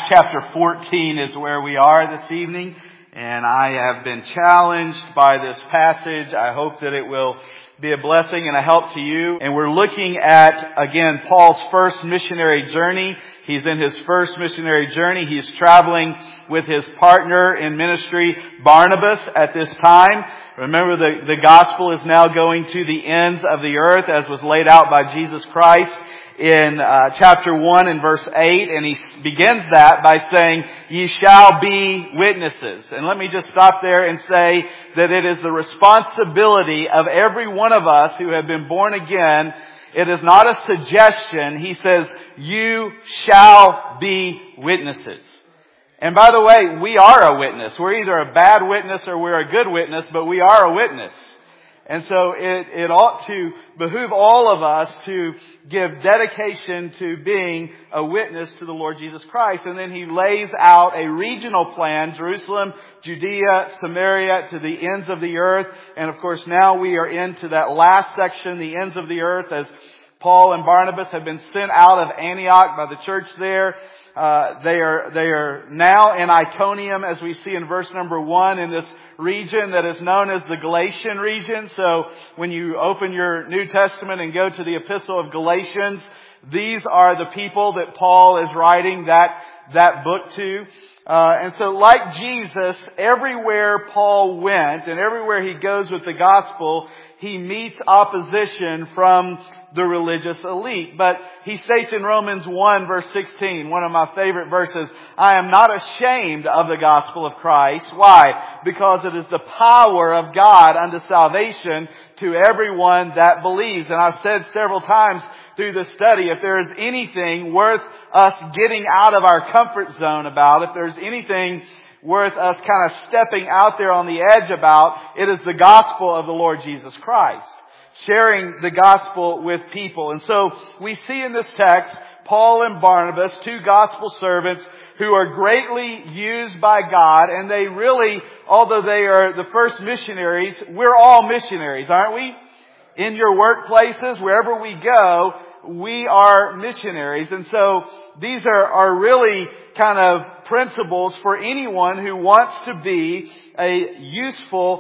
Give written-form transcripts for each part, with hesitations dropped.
chapter 14 is where we are this evening, and I have been challenged by this passage. I hope that it will be a blessing and a help to you. And we're looking at, again, Paul's first missionary journey. He's in his first missionary journey. He's traveling with his partner in ministry, Barnabas, at this time. Remember, the gospel is now going to the ends of the earth, as was laid out by Jesus Christ in chapter 1 and verse 8, and he begins that by saying, "Ye shall be witnesses." And let me just stop there and say that it is the responsibility of every one of us who have been born again. It is not a suggestion. He says, "You shall be witnesses." And by the way, we are a witness. We're either a bad witness or we're a good witness, but we are a witness. And so it ought to behoove all of us to give dedication to being a witness to the Lord Jesus Christ. And then he lays out a regional plan, Jerusalem, Judea, Samaria, to the ends of the earth. And of course now we are into that last section, the ends of the earth, as Paul and Barnabas have been sent out of Antioch by the church there. They are now in Iconium, as we see in verse number 1, in this region that is known as the Galatian region. So when you open your New Testament and go to the Epistle of Galatians, these are the people that Paul is writing that book to. And so like Jesus, everywhere Paul went and everywhere he goes with the gospel, he meets opposition from the religious elite. But he states in Romans 1 verse 16, one of my favorite verses, "I am not ashamed of the gospel of Christ." Why? Because it is the power of God unto salvation to everyone that believes. And I've said several times through this study, if there is anything worth us getting out of our comfort zone about, if there's anything worth us kind of stepping out there on the edge about, it is the gospel of the Lord Jesus Christ. Sharing the gospel with people. And so we see in this text, Paul and Barnabas, two gospel servants who are greatly used by God. And they really, although they are the first missionaries, we're all missionaries, aren't we? In your workplaces, wherever we go, we are missionaries. And so these are really kind of principles for anyone who wants to be a useful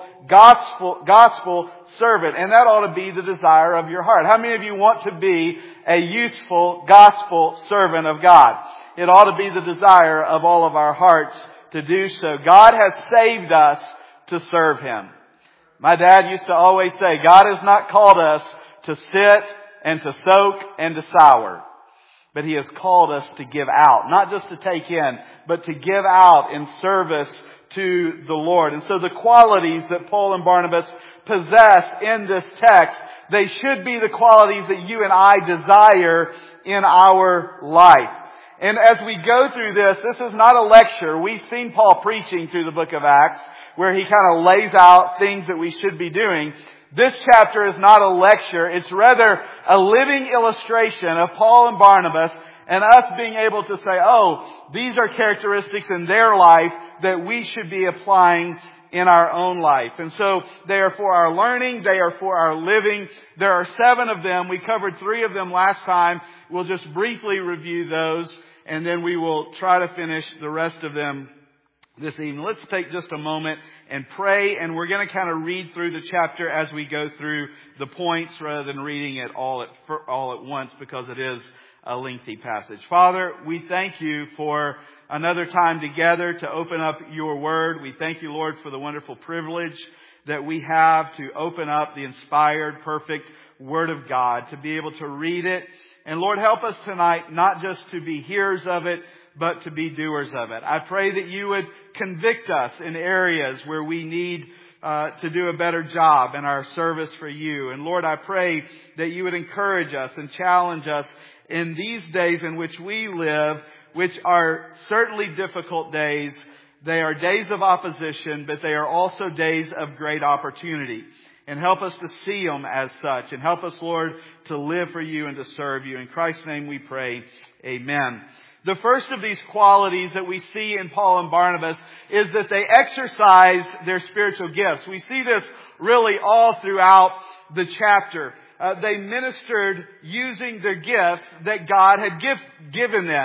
gospel servant. And that ought to be the desire of your heart. How many of you want to be a useful gospel servant of God? It ought to be the desire of all of our hearts to do so. God has saved us to serve Him. My dad used to always say, God has not called us to sit and to soak and to sour. But He has called us to give out. Not just to take in, but to give out in service to the Lord. And so the qualities that Paul and Barnabas possess in this text, they should be the qualities that you and I desire in our life. And as we go through this is not a lecture. We've seen Paul preaching through the book of Acts, where he kind of lays out things that we should be doing. This chapter is not a lecture. It's rather a living illustration of Paul and Barnabas and us being able to say, oh, these are characteristics in their life that we should be applying in our own life. And so they are for our learning. They are for our living. There are 7 of them. We covered 3 of them last time. We'll just briefly review those, and then we will try to finish the rest of them this evening. Let's take just a moment and pray, and we're going to kind of read through the chapter as we go through the points rather than reading it all at once, because it is a lengthy passage. Father, we thank You for another time together to open up Your Word. We thank You, Lord, for the wonderful privilege that we have to open up the inspired, perfect Word of God, to be able to read it. And Lord, help us tonight not just to be hearers of it, but to be doers of it. I pray that You would convict us in areas where we need to do a better job in our service for You. And Lord, I pray that You would encourage us and challenge us in these days in which we live, which are certainly difficult days. They are days of opposition, but they are also days of great opportunity. And help us to see them as such. And help us, Lord, to live for You and to serve You. In Christ's name we pray. Amen. The first of these qualities that we see in Paul and Barnabas is that they exercised their spiritual gifts. We see this really all throughout the chapter. They ministered using the gifts that God had given them.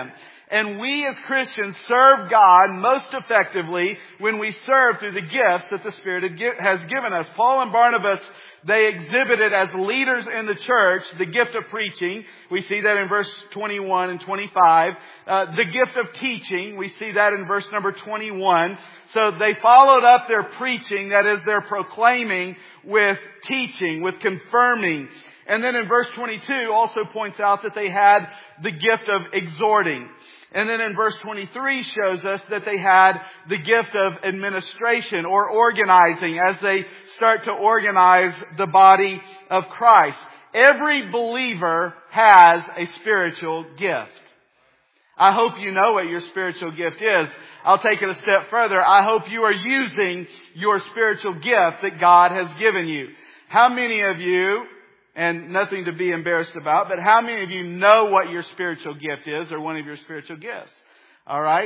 And we as Christians serve God most effectively when we serve through the gifts that the Spirit has given us. Paul and Barnabas, they exhibited as leaders in the church the gift of preaching. We see that in verse 21 and 25. The gift of teaching. We see that in verse number 21. So they followed up their preaching, that is their proclaiming, with teaching, with confirming. And then in verse 22 also points out that they had the gift of exhorting. And then in verse 23 shows us that they had the gift of administration or organizing as they start to organize the body of Christ. Every believer has a spiritual gift. I hope you know what your spiritual gift is. I'll take it a step further. I hope you are using your spiritual gift that God has given you. How many of you, and nothing to be embarrassed about, but how many of you know what your spiritual gift is or one of your spiritual gifts? All right.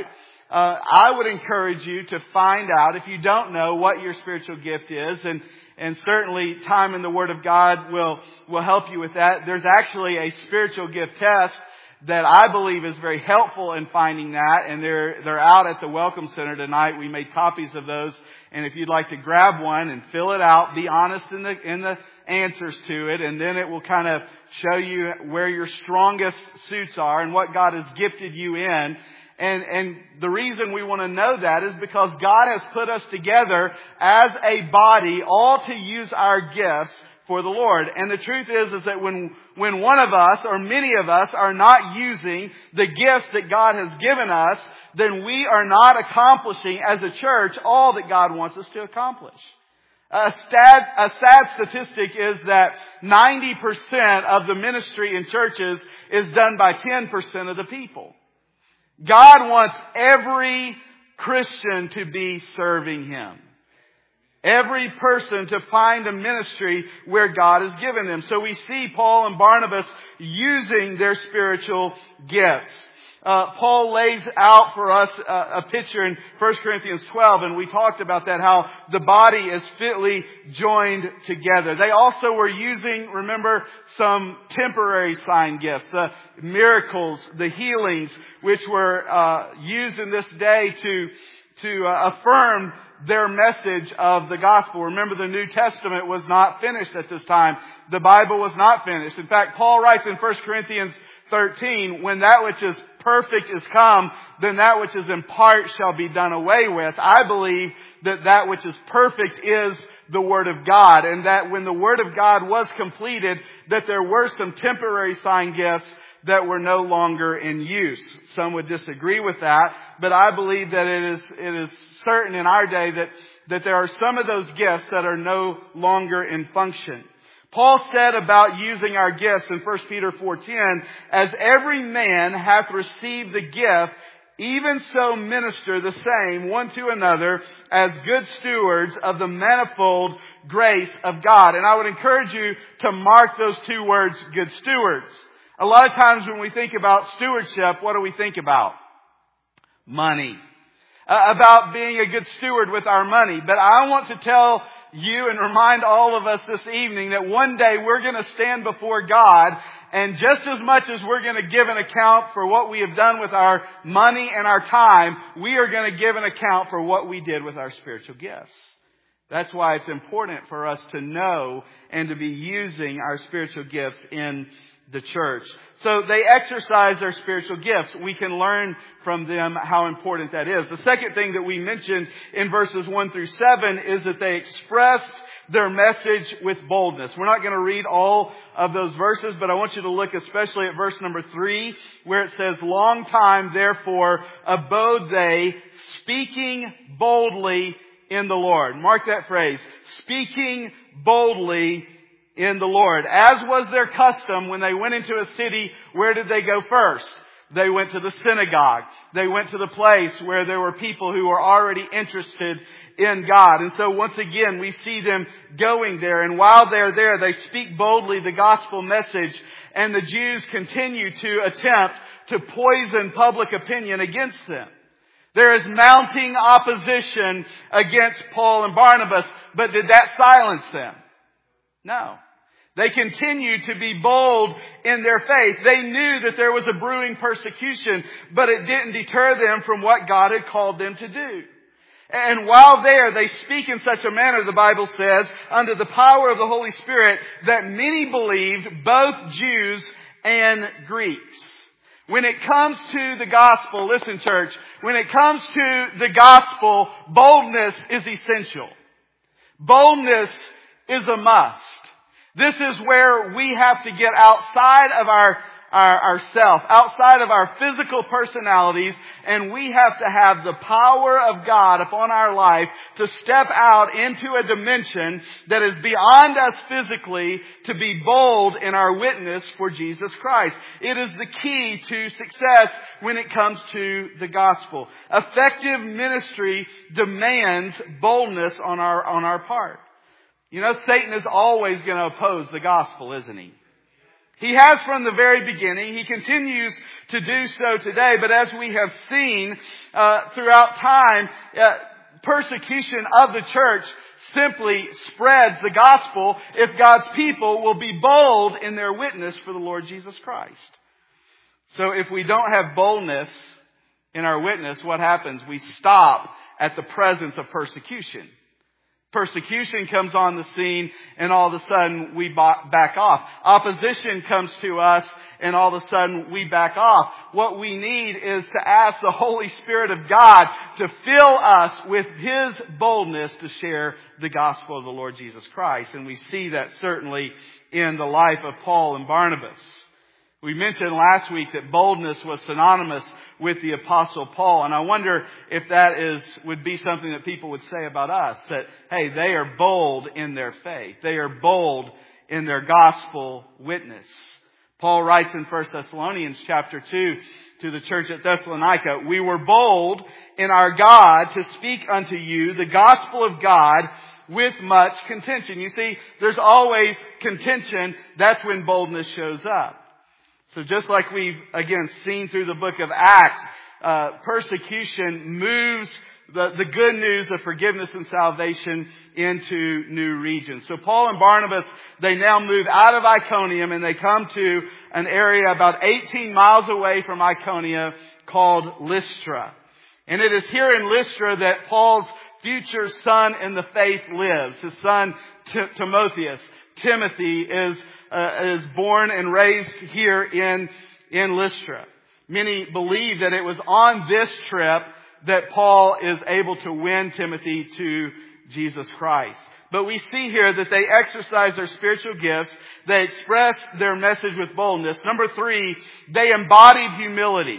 I would encourage you to find out, if you don't know, what your spiritual gift is, and certainly time in the Word of God will help you with that. There's actually a spiritual gift test that I believe is very helpful in finding that, and they're out at the Welcome Center tonight. We made copies of those, and if you'd like to grab one and fill it out, be honest in the answers to it, and then it will kind of show you where your strongest suits are and what God has gifted you in. And the reason we want to know that is because God has put us together as a body, all to use our gifts for the Lord. And the truth is that when one of us or many of us are not using the gifts that God has given us, then we are not accomplishing as a church all that God wants us to accomplish. A sad statistic is that 90% of the ministry in churches is done by 10% of the people. God wants every Christian to be serving Him. Every person to find a ministry where God has given them. So we see Paul and Barnabas using their spiritual gifts. Paul lays out for us a picture in 1 Corinthians 12, and we talked about that, how the body is fitly joined together. They also were using, remember, some temporary sign gifts, the miracles, the healings, which were used in this day to affirm their message of the gospel. Remember, the New Testament was not finished at this time. The Bible was not finished. In fact, Paul writes in 1 Corinthians 13, when that which is perfect is come, then that which is in part shall be done away with. I believe that which is perfect is the Word of God, and that when the Word of God was completed, that there were some temporary sign gifts that were no longer in use. Some would disagree with that, but I believe that it is certain in our day that there are some of those gifts that are no longer in function. Paul said about using our gifts in 1 Peter 4:10, as every man hath received the gift, even so minister the same one to another as good stewards of the manifold grace of God. And I would encourage you to mark those two words, good stewards. A lot of times when we think about stewardship, what do we think about? Money. About being a good steward with our money. But I want to tell you and remind all of us this evening that one day we're going to stand before God, and just as much as we're going to give an account for what we have done with our money and our time, we are going to give an account for what we did with our spiritual gifts. That's why it's important for us to know and to be using our spiritual gifts in the church. So they exercise their spiritual gifts. We can learn from them how important that is. The second thing that we mentioned in verses 1 through 7 is that they expressed their message with boldness. We're not going to read all of those verses, but I want you to look especially at verse number 3, where it says, long time therefore abode they, speaking boldly in the Lord. Mark that phrase, speaking boldly in the Lord. As was their custom, when they went into a city, where did they go first? They went to the synagogue. They went to the place where there were people who were already interested in God. And so once again, we see them going there. And while they're there, they speak boldly the gospel message. And the Jews continue to attempt to poison public opinion against them. There is mounting opposition against Paul and Barnabas. But did that silence them? No. They continued to be bold in their faith. They knew that there was a brewing persecution, but it didn't deter them from what God had called them to do. And while there, they speak in such a manner, the Bible says, under the power of the Holy Spirit, that many believed, both Jews and Greeks. When it comes to the gospel, listen church, when it comes to the gospel, boldness is essential. Boldness is a must. This is where we have to get outside of ourself, outside of our physical personalities, and we have to have the power of God upon our life to step out into a dimension that is beyond us physically, to be bold in our witness for Jesus Christ. It is the key to success when it comes to the gospel. Effective ministry demands boldness on our part. You know, Satan is always going to oppose the gospel, isn't he? He has from the very beginning. He continues to do so today. But as we have seen throughout time, persecution of the church simply spreads the gospel if God's people will be bold in their witness for the Lord Jesus Christ. So if we don't have boldness in our witness, what happens? We stop at the presence of persecution. Persecution comes on the scene, and all of a sudden we back off. Opposition comes to us, and all of a sudden we back off. What we need is to ask the Holy Spirit of God to fill us with His boldness to share the gospel of the Lord Jesus Christ. And we see that certainly in the life of Paul and Barnabas. We mentioned last week that boldness was synonymous with the Apostle Paul. And I wonder if that would be something that people would say about us. That, hey, they are bold in their faith. They are bold in their gospel witness. Paul writes in 1 Thessalonians chapter 2 to the church at Thessalonica, "We were bold in our God to speak unto you the gospel of God with much contention." You see, there's always contention. That's when boldness shows up. So just like we've, again, seen through the book of Acts, persecution moves the good news of forgiveness and salvation into new regions. So Paul and Barnabas, they now move out of Iconium and they come to an area about 18 miles away from Iconium called Lystra. And it is here in Lystra that Paul's future son in the faith lives. His son Timothy is born and raised here in Lystra. Many believe that it was on this trip that Paul is able to win Timothy to Jesus Christ. But we see here that they exercise their spiritual gifts. They express their message with boldness. Number 3, they embodied humility.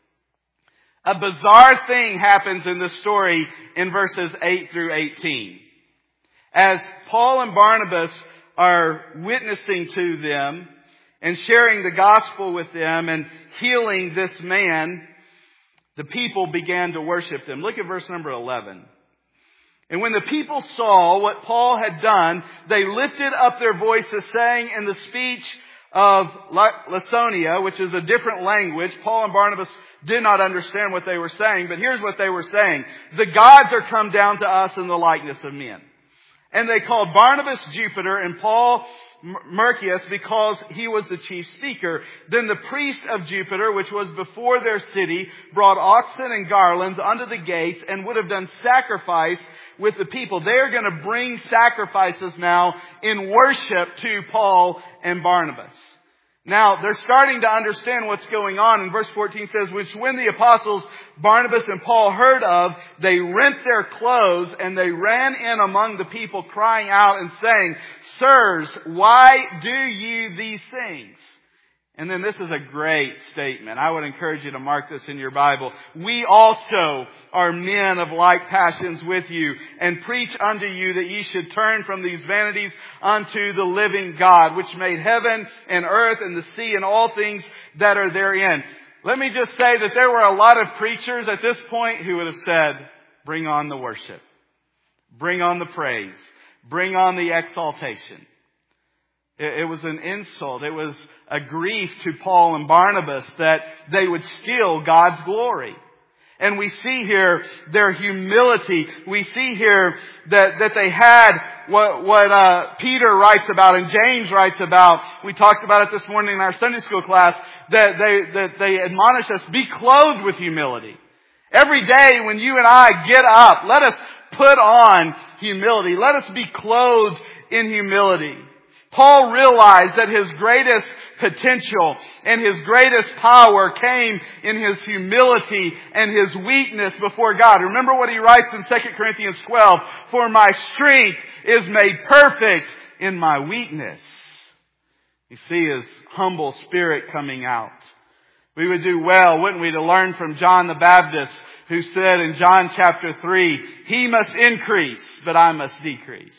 A bizarre thing happens in this story in verses 8 through 18. As Paul and Barnabas are witnessing to them and sharing the gospel with them and healing this man, the people began to worship them. Look at verse number 11. "And when the people saw what Paul had done, they lifted up their voices, saying in the speech of Lycaonia," which is a different language. Paul and Barnabas did not understand what they were saying, but here's what they were saying. "The gods are come down to us in the likeness of men." And they called Barnabas Jupiter and Paul Mercius because he was the chief speaker. Then the priest of Jupiter, which was before their city, brought oxen and garlands unto the gates and would have done sacrifice with the people. They are going to bring sacrifices now in worship to Paul and Barnabas. Now, they're starting to understand what's going on. And verse 14 says, "Which when the apostles Barnabas and Paul heard of, they rent their clothes and they ran in among the people, crying out and saying, 'Sirs, why do ye these things?'" And then this is a great statement. I would encourage you to mark this in your Bible. "We also are men of like passions with you, and preach unto you that ye should turn from these vanities unto the living God, which made heaven and earth and the sea and all things that are therein." Let me just say that there were a lot of preachers at this point who would have said, "Bring on the worship. Bring on the praise. Bring on the exaltation." It was an insult. It was a grief to Paul and Barnabas that they would steal God's glory. And we see here their humility. We see here that they had what Peter writes about and James writes about. We talked about it this morning in our Sunday school class, that they admonish us, be clothed with humility. Every day when you and I get up, let us put on humility. Let us be clothed in humility. Paul realized that his greatest potential and his greatest power came in his humility and his weakness before God. Remember what he writes in 2 Corinthians 12, for my strength is made perfect in my weakness. You see his humble spirit coming out. We would do well, wouldn't we, to learn from John the Baptist, who said in John chapter 3, he must increase, but I must decrease.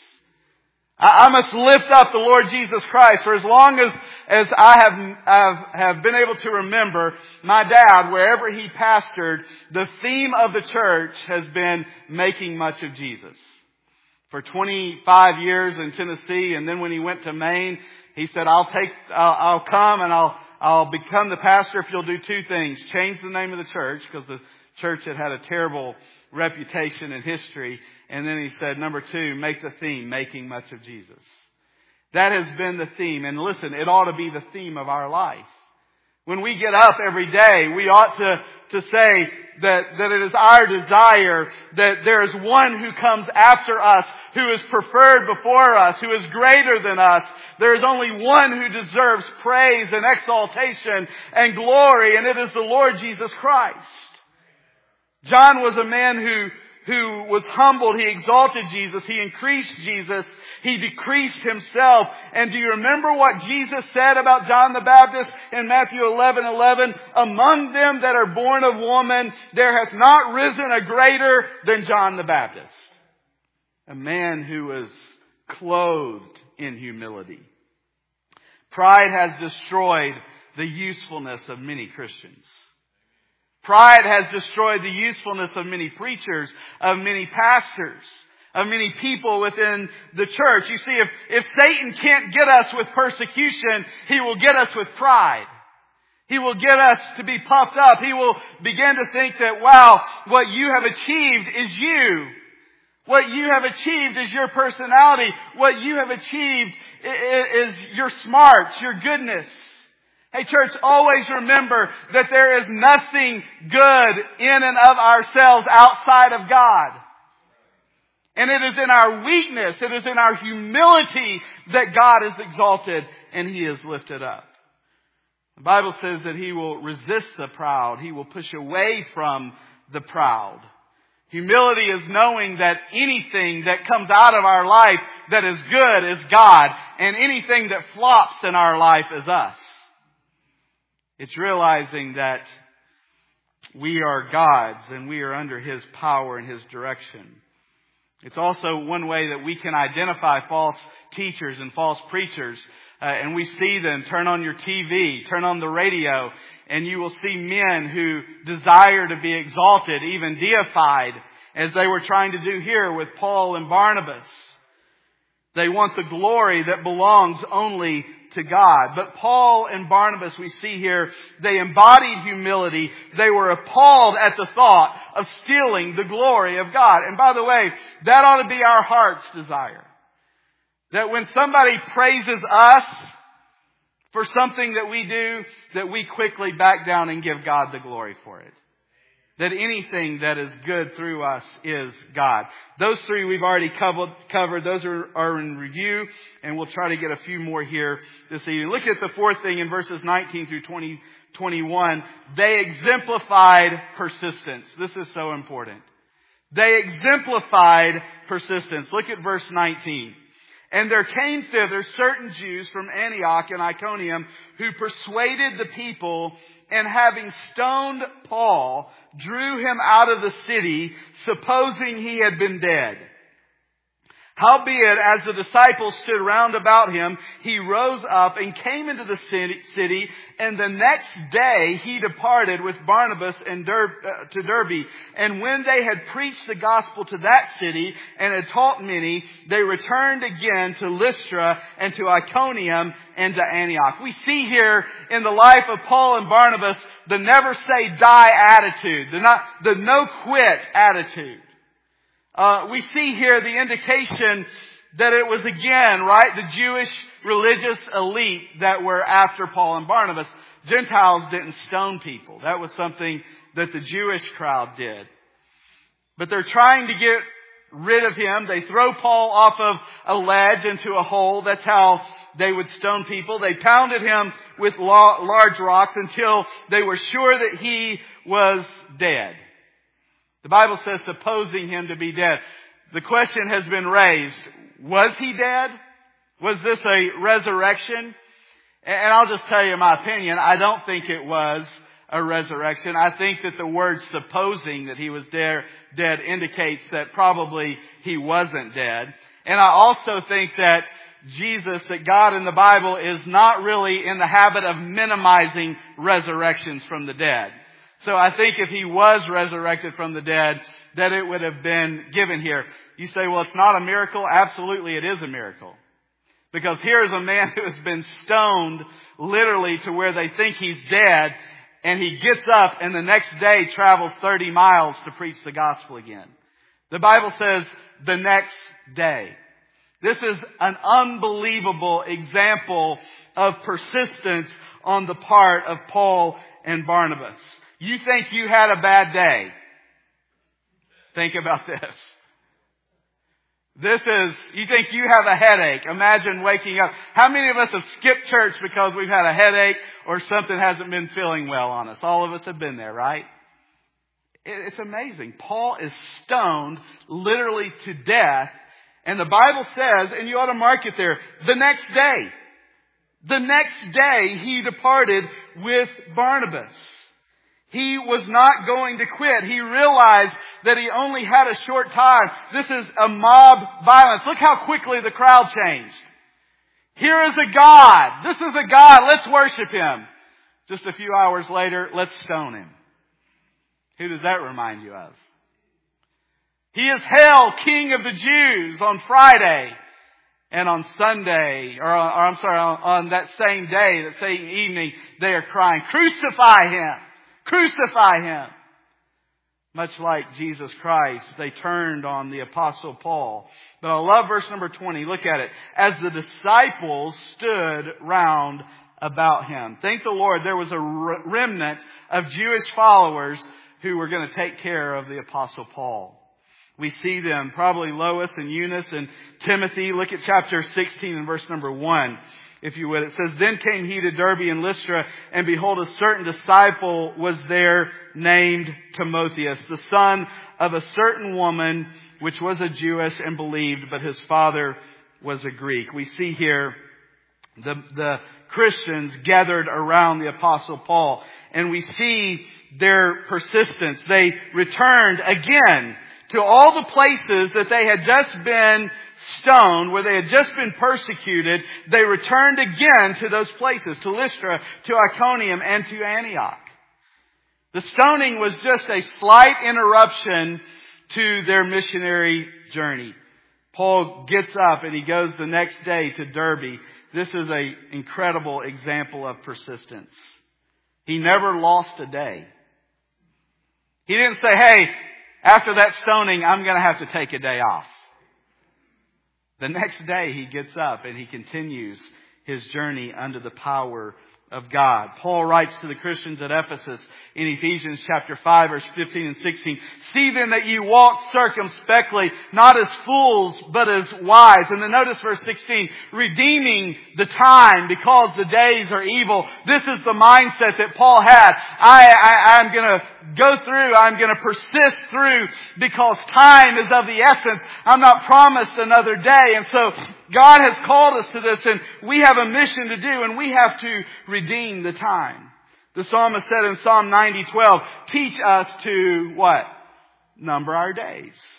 I must lift up the Lord Jesus Christ. For as long as I have been able to remember, my dad, wherever he pastored, the theme of the church has been making much of Jesus. For 25 years in Tennessee, and then when he went to Maine, he said, I'll come and I'll become the pastor if you'll do two things. Change the name of the church, because the church had a terrible reputation in history. And then he said, number two, make the theme, making much of Jesus. That has been the theme. And listen, it ought to be the theme of our life. When we get up every day, we ought to say that it is our desire that there is one who comes after us, who is preferred before us, who is greater than us. There is only one who deserves praise and exaltation and glory, and it is the Lord Jesus Christ. John was a man who was humbled. He exalted Jesus. He increased Jesus. He decreased himself. And do you remember what Jesus said about John the Baptist in Matthew 11:11? Among them that are born of woman, there hath not risen a greater than John the Baptist. A man who was clothed in humility. Pride has destroyed the usefulness of many Christians. Pride has destroyed the usefulness of many preachers, of many pastors, of many people within the church. You see, if Satan can't get us with persecution, he will get us with pride. He will get us to be puffed up. He will begin to think that, wow, what you have achieved is you. What you have achieved is your personality. What you have achieved is your smarts, your goodness. Hey church, always remember that there is nothing good in and of ourselves outside of God. And it is in our weakness, it is in our humility that God is exalted and He is lifted up. The Bible says that He will resist the proud. He will push away from the proud. Humility is knowing that anything that comes out of our life that is good is God, and anything that flops in our life is us. It's realizing that we are God's and we are under His power and His direction. It's also one way that we can identify false teachers and false preachers. And we see them. Turn on your TV, turn on the radio, and you will see men who desire to be exalted, even deified, as they were trying to do here with Paul and Barnabas. They want the glory that belongs only to God. But Paul and Barnabas, we see here, they embodied humility. They were appalled at the thought of stealing the glory of God. And by the way, that ought to be our heart's desire. That when somebody praises us for something that we do, that we quickly back down and give God the glory for it. That anything that is good through us is God. Those three we've already covered. Those are in review, and we'll try to get a few more here this evening. Look at the fourth thing in verses 19 through 21. They exemplified persistence. This is so important. They exemplified persistence. Look at verse 19. And there came thither certain Jews from Antioch and Iconium who persuaded the people, and having stoned Paul, drew him out of the city, supposing he had been dead. Howbeit, as the disciples stood round about him, he rose up and came into the city, and the next day he departed with Barnabas to Derbe. And when they had preached the gospel to that city and had taught many, they returned again to Lystra and to Iconium and to Antioch. We see here in the life of Paul and Barnabas the never say die attitude, the no quit attitude. We see here the indication that it was again, right, the Jewish religious elite that were after Paul and Barnabas. Gentiles didn't stone people. That was something that the Jewish crowd did. But they're trying to get rid of him. They throw Paul off of a ledge into a hole. That's how they would stone people. They pounded him with large rocks until they were sure that he was dead. The Bible says supposing him to be dead. The question has been raised, was he dead? Was this a resurrection? And I'll just tell you my opinion. I don't think it was a resurrection. I think that the word supposing that he was dead indicates that probably he wasn't dead. And I also think that Jesus, that God in the Bible is not really in the habit of minimizing resurrections from the dead. So I think if he was resurrected from the dead, that it would have been given here. You say, well, it's not a miracle. Absolutely, it is a miracle. Because here is a man who has been stoned literally to where they think he's dead, and he gets up and the next day travels 30 miles to preach the gospel again. The Bible says the next day. This is an unbelievable example of persistence on the part of Paul and Barnabas. You think you had a bad day? Think about this. You think you have a headache. Imagine waking up. How many of us have skipped church because we've had a headache or something hasn't been feeling well on us? All of us have been there, right? It's amazing. Paul is stoned literally to death. And the Bible says, and you ought to mark it there, the next day. The next day he departed with Barnabas. He was not going to quit. He realized that he only had a short time. This is a mob violence. Look how quickly the crowd changed. Here is a God. This is a God. Let's worship him. Just a few hours later, let's stone him. Who does that remind you of? He is hailed King of the Jews on Friday. And on Sunday, on that same day, that same evening, they are crying, crucify him! Crucify him! Much like Jesus Christ, they turned on the Apostle Paul. But I love verse number 20. Look at it. As the disciples stood round about him. Thank the Lord, there was a remnant of Jewish followers who were going to take care of the Apostle Paul. We see them, probably Lois and Eunice and Timothy. Look at chapter 16 and verse number 1. If you would. It says, Then came he to Derbe and Lystra, and behold, a certain disciple was there named Timotheus, the son of a certain woman, which was a Jewess and believed, but his father was a Greek. We see here the Christians gathered around the Apostle Paul, and we see their persistence. They returned again to all the places that they had just been stoned, where they had just been persecuted. They returned again to those places, to Lystra, to Iconium, and to Antioch. The stoning was just a slight interruption to their missionary journey. Paul gets up and he goes the next day to Derbe. This is an incredible example of persistence. He never lost a day. He didn't say, hey, after that stoning, I'm going to have to take a day off. The next day he gets up and he continues his journey under the power of God. Paul writes to the Christians at Ephesus in Ephesians chapter 5 verse 15 and 16. See then that ye walk circumspectly, not as fools, but as wise. And then notice verse 16, redeeming the time because the days are evil. This is the mindset that Paul had. I'm going to go through, I'm going to persist through because time is of the essence. I'm not promised another day. And so God has called us to this, and we have a mission to do, and we have to redeem the time. The psalmist said in Psalm 90:12, teach us to what? Number our days.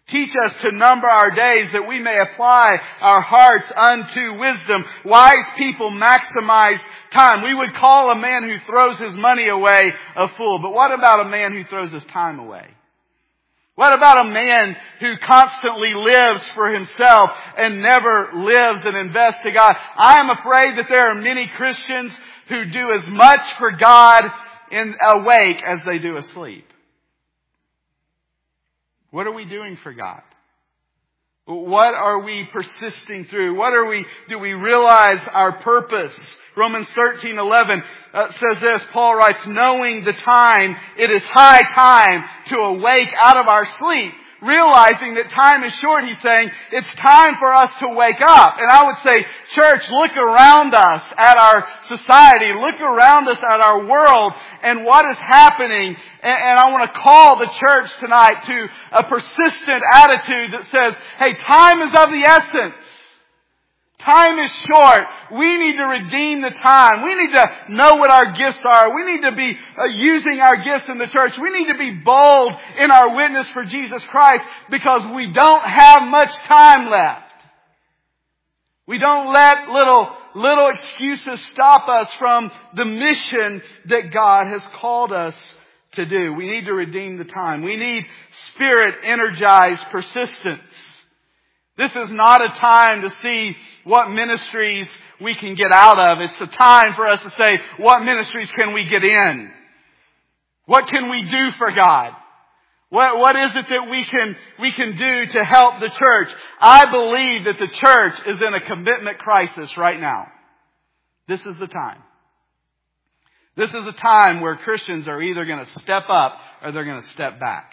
Teach us to number our days that we may apply our hearts unto wisdom. Wise people maximize time. We would call a man who throws his money away a fool. But what about a man who throws his time away? What about a man who constantly lives for himself and never lives and invests to God? I am afraid that there are many Christians who do as much for God in awake as they do asleep. What are we doing for God? What are we persisting through? Do we realize our purpose? Romans 13:11 says this. Paul writes, knowing the time, it is high time to awake out of our sleep. Realizing that time is short, he's saying, it's time for us to wake up. And I would say, church, look around us at our society. Look around us at our world and what is happening. And I want to call the church tonight to a persistent attitude that says, hey, time is of the essence. Time is short. We need to redeem the time. We need to know what our gifts are. We need to be using our gifts in the church. We need to be bold in our witness for Jesus Christ because we don't have much time left. We don't let little excuses stop us from the mission that God has called us to do. We need to redeem the time. We need Spirit-energized persistence. This is not a time to see what ministries we can get out of. It's a time for us to say, what ministries can we get in? What can we do for God? What is it that we can do to help the church? I believe that the church is in a commitment crisis right now. This is the time. This is a time where Christians are either going to step up or they're going to step back.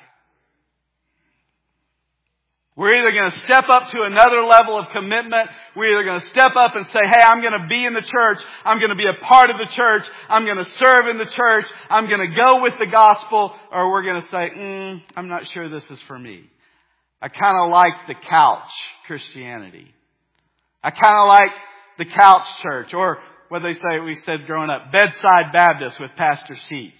We're either going to step up to another level of commitment. We're either going to step up and say, hey, I'm going to be in the church. I'm going to be a part of the church. I'm going to serve in the church. I'm going to go with the gospel. Or we're going to say, I'm not sure this is for me. I kind of like the couch Christianity. I kind of like the couch church. Or what they say, we said growing up, bedside Baptist with pastor seats.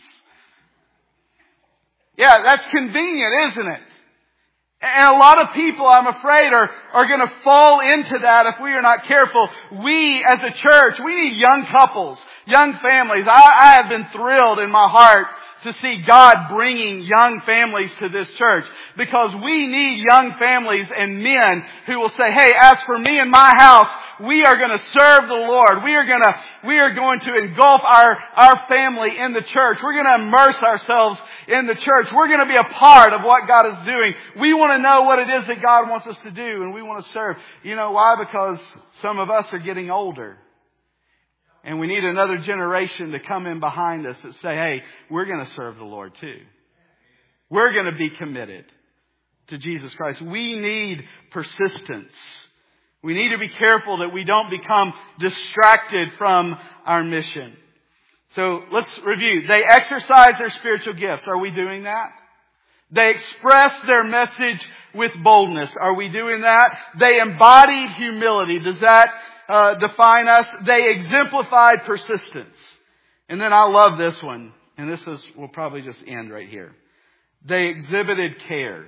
Yeah, that's convenient, isn't it? And a lot of people, I'm afraid, are going to fall into that if we are not careful. We, as a church, we need young couples, young families. I have been thrilled in my heart to see God bringing young families to this church. Because we need young families and men who will say, hey, as for me and my house, we are going to serve the Lord. We are going to engulf our family in the church. We're going to immerse ourselves in the church. We're going to be a part of what God is doing. We want to know what it is that God wants us to do, and we want to serve. You know why? Because some of us are getting older. And we need another generation to come in behind us that say, hey, we're going to serve the Lord too. We're going to be committed to Jesus Christ. We need persistence. We need to be careful that we don't become distracted from our mission. So let's review. They exercise their spiritual gifts. Are we doing that? They express their message with boldness. Are we doing that? They embodied humility. Does that define us? They exemplified persistence. And then I love this one. And we'll probably just end right here. They exhibited care.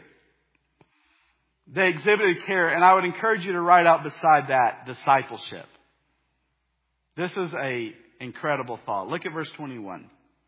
They exhibited care, and I would encourage you to write out beside that, discipleship. This is an incredible thought. Look at verse 21.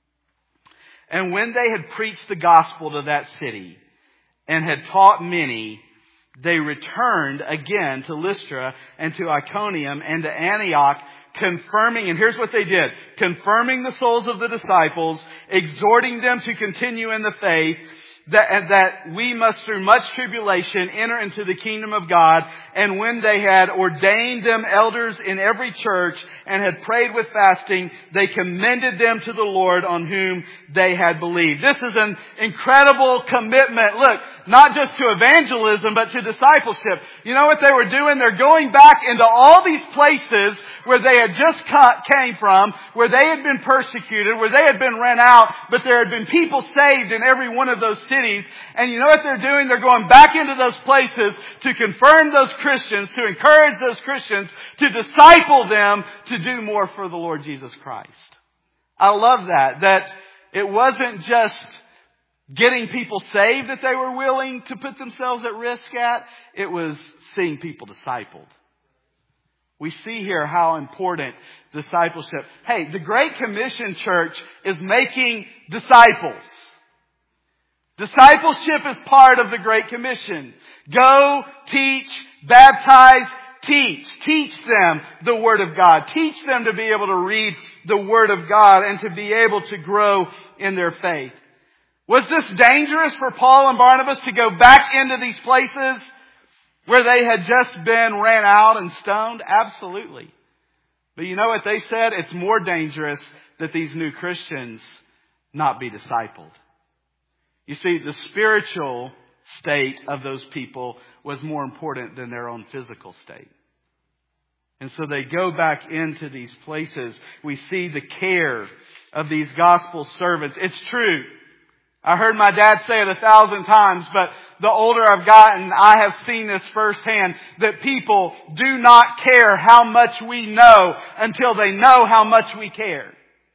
And when they had preached the gospel to that city and had taught many, they returned again to Lystra and to Iconium and to Antioch, confirming, and here's what they did, confirming the souls of the disciples, exhorting them to continue in the faith, that we must through much tribulation enter into the kingdom of God. And when they had ordained them elders in every church and had prayed with fasting, they commended them to the Lord on whom they had believed. This is an incredible commitment. Look, not just to evangelism, but to discipleship. You know what they were doing? They're going back into all these places where they had just came from, where they had been persecuted, where they had been rent out, but there had been people saved in every one of those cities. And you know what they're doing? They're going back into those places to confirm those Christians, to encourage those Christians, to disciple them to do more for the Lord Jesus Christ. I love that it wasn't just getting people saved that they were willing to put themselves at risk at. It was seeing people discipled. We see here how important discipleship. Hey, the Great Commission, church, is making disciples. Discipleship is part of the Great Commission. Go, teach, baptize, teach. Teach them the Word of God. Teach them to be able to read the Word of God and to be able to grow in their faith. Was this dangerous for Paul and Barnabas to go back into these places where they had just been ran out and stoned? Absolutely. But you know what they said? It's more dangerous that these new Christians not be discipled. You see, the spiritual state of those people was more important than their own physical state. And so they go back into these places. We see the care of these gospel servants. It's true. I heard my dad say it 1,000 times, but the older I've gotten, I have seen this firsthand, that people do not care how much we know until they know how much we care.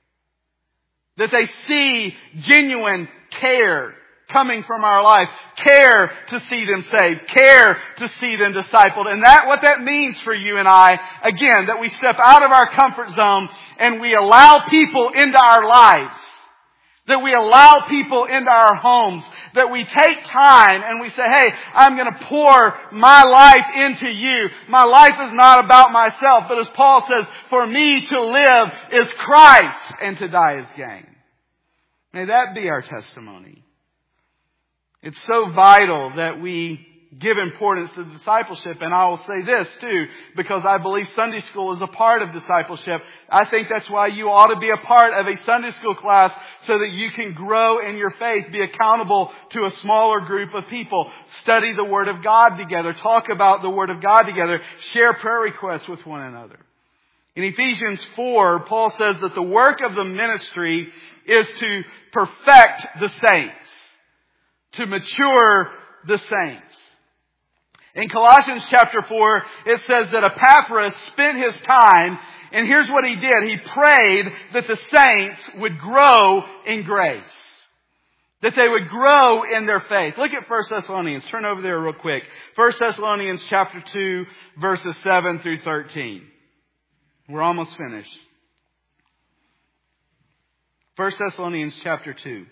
That they see genuine care coming from our life. Care to see them saved. Care to see them discipled. And what that means for you and I, again, that we step out of our comfort zone and we allow people into our lives. That we allow people into our homes. That we take time and we say, hey, I'm going to pour my life into you. My life is not about myself. But as Paul says, for me to live is Christ and to die is gain. May that be our testimony. It's so vital that we give importance to discipleship. And I will say this too, because I believe Sunday school is a part of discipleship. I think that's why you ought to be a part of a Sunday school class so that you can grow in your faith, be accountable to a smaller group of people, study the Word of God together, talk about the Word of God together, share prayer requests with one another. In Ephesians 4, Paul says that the work of the ministry is to perfect the saints, to mature the saints. In Colossians chapter 4, it says that Epaphras spent his time, and here's what he did. He prayed that the saints would grow in grace. That they would grow in their faith. Look at 1 Thessalonians. Turn over there real quick. 1 Thessalonians chapter 2, verses 7 through 13. We're almost finished. 1 Thessalonians chapter 2.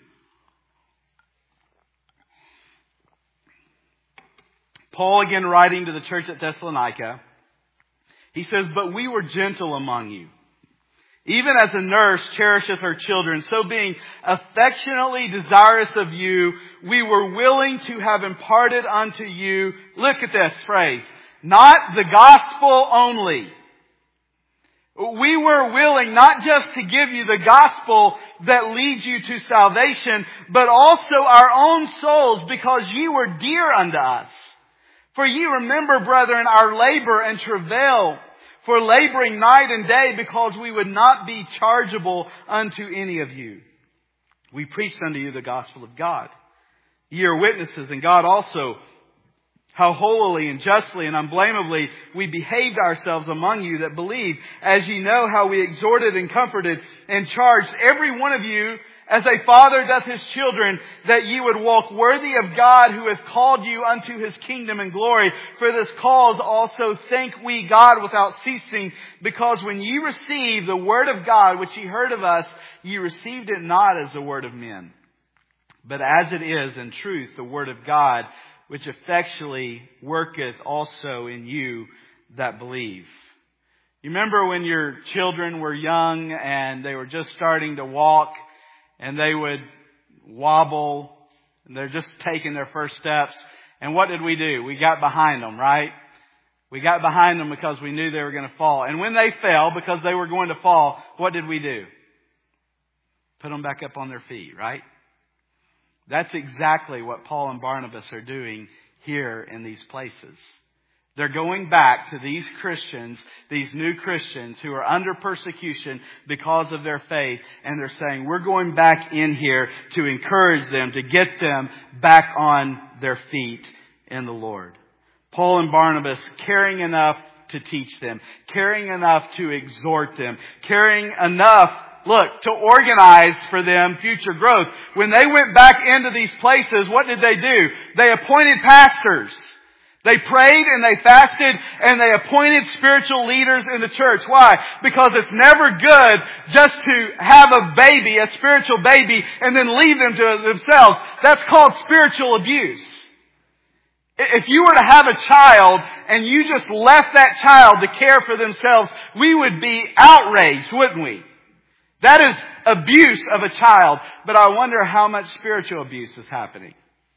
Paul again writing to the church at Thessalonica. He says, but we were gentle among you, even as a nurse cherisheth her children, so being affectionately desirous of you, we were willing to have imparted unto you, look at this phrase, not the gospel only. We were willing not just to give you the gospel that leads you to salvation, but also our own souls, because ye were dear unto us. For ye remember, brethren, our labor and travail, for laboring night and day, because we would not be chargeable unto any of you. We preached unto you the gospel of God. Ye are witnesses, and God also, how holily and justly and unblameably we behaved ourselves among you that believe, as ye know how we exhorted and comforted and charged every one of you, as a father doth his children, that ye would walk worthy of God, who hath called you unto his kingdom and glory. For this cause also thank we God without ceasing, because when ye received the word of God, which ye heard of us, ye received it not as the word of men, but as it is in truth the word of God, which effectually worketh also in you that believe. You remember when your children were young and they were just starting to walk, and they would wobble, and they're just taking their first steps. And what did we do? We got behind them, right? We got behind them because we knew they were going to fall. And when they fell, because they were going to fall, what did we do? Put them back up on their feet, right? That's exactly what Paul and Barnabas are doing here in these places. They're going back to these Christians, these new Christians who are under persecution because of their faith. And they're saying, we're going back in here to encourage them, to get them back on their feet in the Lord. Paul and Barnabas caring enough to teach them, caring enough to exhort them, caring enough to organize for them future growth. When they went back into these places, what did they do? They appointed pastors. They prayed and they fasted and they appointed spiritual leaders in the church. Why? Because it's never good just to have a baby, a spiritual baby, and then leave them to themselves. That's called spiritual abuse. If you were to have a child and you just left that child to care for themselves, we would be outraged, wouldn't we? That is abuse of a child. But I wonder how much spiritual abuse is happening.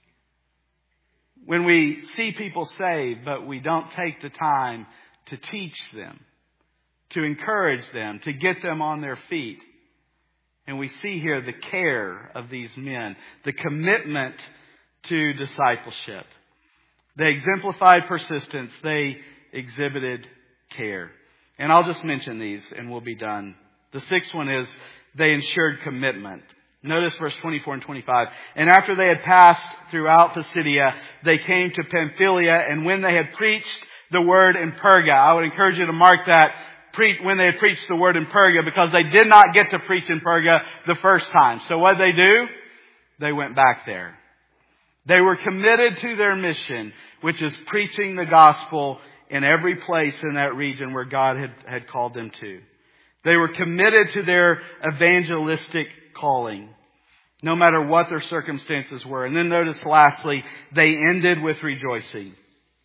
When we see people saved, but we don't take the time to teach them, to encourage them, to get them on their feet. And we see here the care of these men, the commitment to discipleship. They exemplified persistence. They exhibited care. And I'll just mention these and we'll be done. The sixth one is they ensured commitment. Notice verse 24 and 25. And after they had passed throughout Pisidia, they came to Pamphylia, and when they had preached the word in Perga, I would encourage you to mark that, when they had preached the word in Perga, because they did not get to preach in Perga the first time. So what did they do? They went back there. They were committed to their mission, which is preaching the gospel in every place in that region where God had called them to. They were committed to their evangelistic calling, no matter what their circumstances were. And then notice lastly, they ended with rejoicing.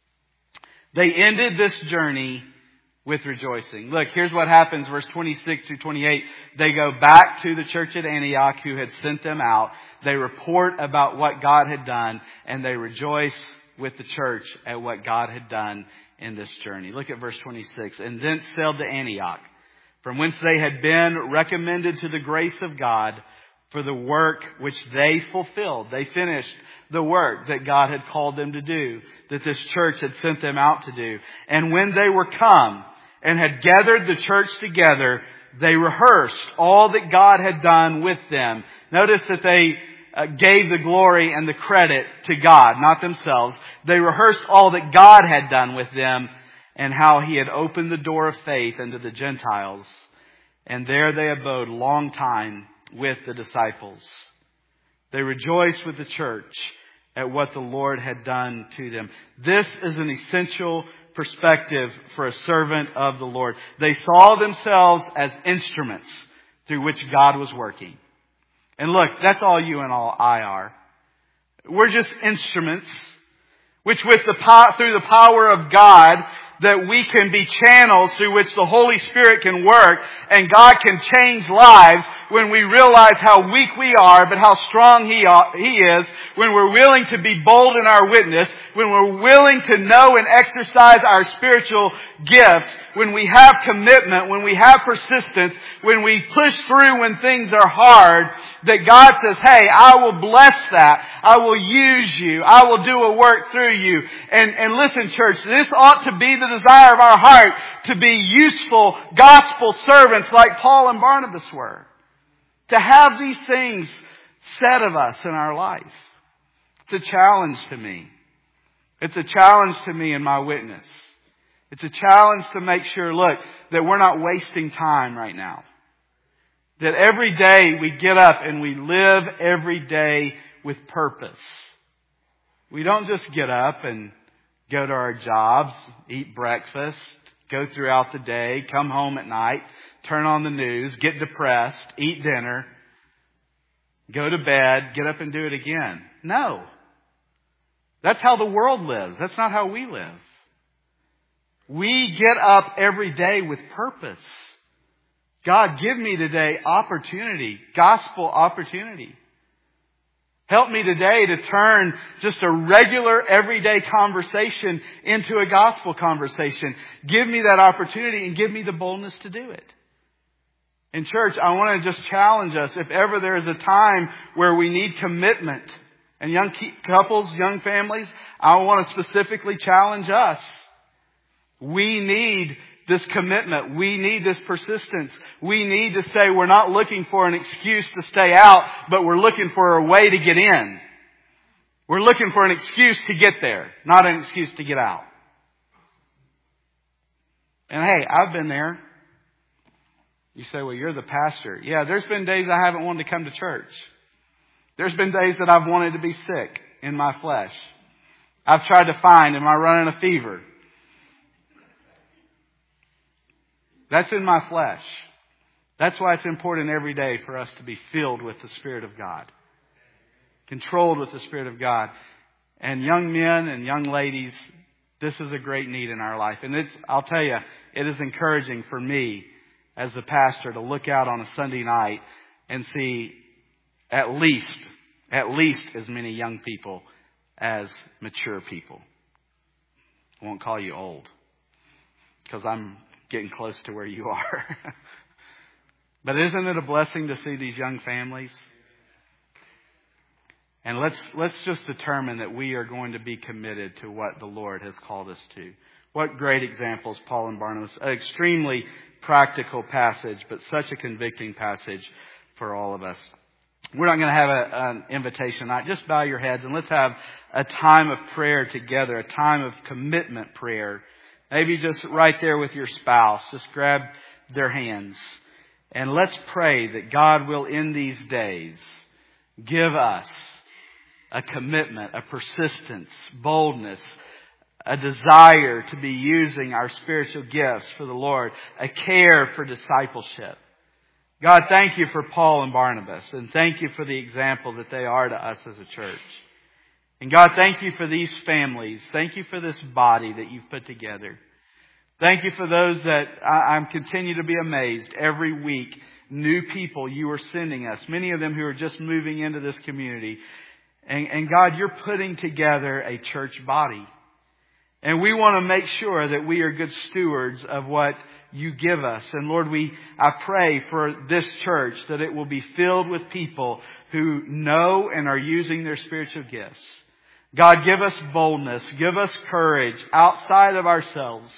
They ended this journey with rejoicing. Look, here's what happens, verse 26 through 28. They go back to the church at Antioch who had sent them out. They report about what God had done, and they rejoice with the church at what God had done in this journey. Look at verse 26. And thence sailed to Antioch, from whence they had been recommended to the grace of God for the work which they fulfilled. They finished the work that God had called them to do, that this church had sent them out to do. And when they were come and had gathered the church together, they rehearsed all that God had done with them. Notice that they gave the glory and the credit to God, not themselves. They rehearsed all that God had done with them, and how He had opened the door of faith unto the Gentiles. And there they abode long time with the disciples. They rejoiced with the church at what the Lord had done to them. This is an essential perspective for a servant of the Lord. They saw themselves as instruments through which God was working. And look, that's all you and all I are. We're just instruments, which through the power of God, that we can be channels through which the Holy Spirit can work, and God can change lives when we realize how weak we are, but how strong He is, when we're willing to be bold in our witness, when we're willing to know and exercise our spiritual gifts, when we have commitment, when we have persistence, when we push through when things are hard, that God says, hey, I will bless that. I will use you. I will do a work through you. And listen, church, this ought to be the desire of our heart, to be useful gospel servants like Paul and Barnabas were. To have these things said of us in our life. It's a challenge to me. It's a challenge to me in my witness. It's a challenge to make sure, look, that we're not wasting time right now. That every day we get up and we live every day with purpose. We don't just get up and go to our jobs, eat breakfast, go throughout the day, come home at night, turn on the news, get depressed, eat dinner, go to bed, get up and do it again. No. That's how the world lives. That's not how we live. We get up every day with purpose. God, give me today opportunity, gospel opportunity. Help me today to turn just a regular, everyday conversation into a gospel conversation. Give me that opportunity and give me the boldness to do it. In church, I want to just challenge us, if ever there is a time where we need commitment, and young couples, young families, I want to specifically challenge us. We need this commitment. We need this persistence. We need to say we're not looking for an excuse to stay out, but we're looking for a way to get in. We're looking for an excuse to get there, not an excuse to get out. And hey, I've been there. You say, well, you're the pastor. Yeah, there's been days I haven't wanted to come to church. There's been days that I've wanted to be sick in my flesh. I've tried to find, am I running a fever? That's in my flesh. That's why it's important every day for us to be filled with the Spirit of God. Controlled with the Spirit of God. And young men and young ladies, this is a great need in our life. And I'll tell you, it is encouraging for me as the pastor to look out on a Sunday night and see at least as many young people as mature people. I won't call you old, because I'm getting close to where you are. But isn't it a blessing to see these young families? And let's just determine that we are going to be committed to what the Lord has called us to. What great examples, Paul and Barnabas. An extremely practical passage, but such a convicting passage for all of us. We're not going to have an invitation tonight. Just bow your heads and let's have a time of prayer together, a time of commitment prayer. Maybe just right there with your spouse. Just grab their hands. And let's pray that God will in these days give us a commitment, a persistence, boldness, a desire to be using our spiritual gifts for the Lord, a care for discipleship. God, thank you for Paul and Barnabas, and thank you for the example that they are to us as a church. And God, thank you for these families. Thank you for this body that you've put together. Thank you for those that I'm continue to be amazed every week. New people you are sending us, many of them who are just moving into this community. And God, you're putting together a church body. And we want to make sure that we are good stewards of what you give us. And Lord, I pray for this church that it will be filled with people who know and are using their spiritual gifts. God, give us boldness, give us courage outside of ourselves.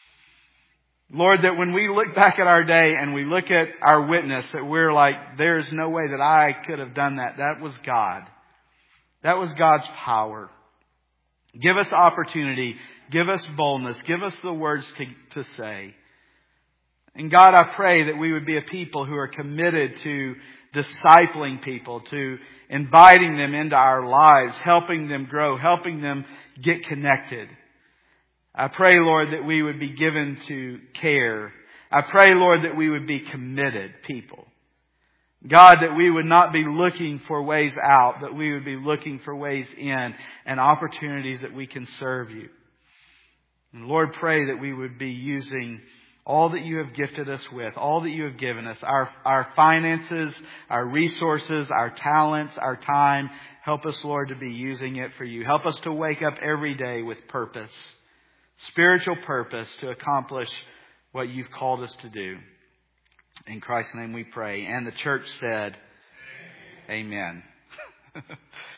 Lord, that when we look back at our day and we look at our witness, that we're like, there's no way that I could have done that. That was God. That was God's power. Give us opportunity. Give us boldness. Give us the words to say. And God, I pray that we would be a people who are committed to discipling people, to inviting them into our lives, helping them grow, helping them get connected. I pray, Lord, that we would be given to care. I pray, Lord, that we would be committed people. God, that we would not be looking for ways out, but we would be looking for ways in and opportunities that we can serve you. And Lord, pray that we would be using all that you have gifted us with, all that you have given us, our finances, our resources, our talents, our time. Help us, Lord, to be using it for you. Help us to wake up every day with purpose, spiritual purpose to accomplish what you've called us to do. In Christ's name we pray. And the church said, Amen.